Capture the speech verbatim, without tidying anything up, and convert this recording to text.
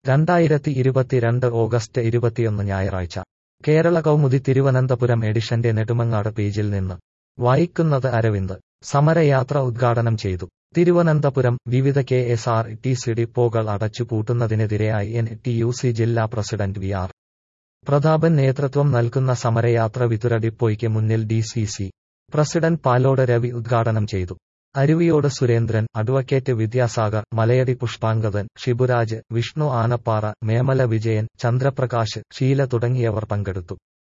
രണ്ടായിരത്തി ഇരുപത്തിരണ്ട് ഓഗസ്റ്റ് ഇരുപത്തിയൊന്ന് ഞായറാഴ്ച കേരള കൗമുദി തിരുവനന്തപുരം എഡിഷന്റെ നെടുമങ്ങാട് പേജിൽ നിന്ന് വായിക്കുന്നത് അരവിന്ദ് സമരയാത്ര ഉദ്ഘാടനം ചെയ്തു. തിരുവനന്തപുരം വിവിധ K S R T C ഡിപ്പോകൾ അടച്ചുപൂട്ടുന്നതിനെതിരെയായി എൻ ടി യു സി ജില്ലാ പ്രസിഡന്റ് വി ആർ പ്രതാപൻ നേതൃത്വം നൽകുന്ന സമരയാത്ര വിതുര ഡിപ്പോയ്ക്ക് മുന്നിൽ D C C president Palode Ravi ഉദ്ഘാടനം ചെയ്തു. അരുവിയോട് സുരേന്ദ്രൻ, അഡ്വക്കേറ്റ് വിദ്യാസാഗർ, മലയടി പുഷ്പാങ്കദൻ, ഷിബുരാജ്, വിഷ്ണു ആനപ്പാറ, മേമല വിജയൻ, ചന്ദ്രപ്രകാശ്, ഷീല തുടങ്ങിയവർ പങ്കെടുത്തു.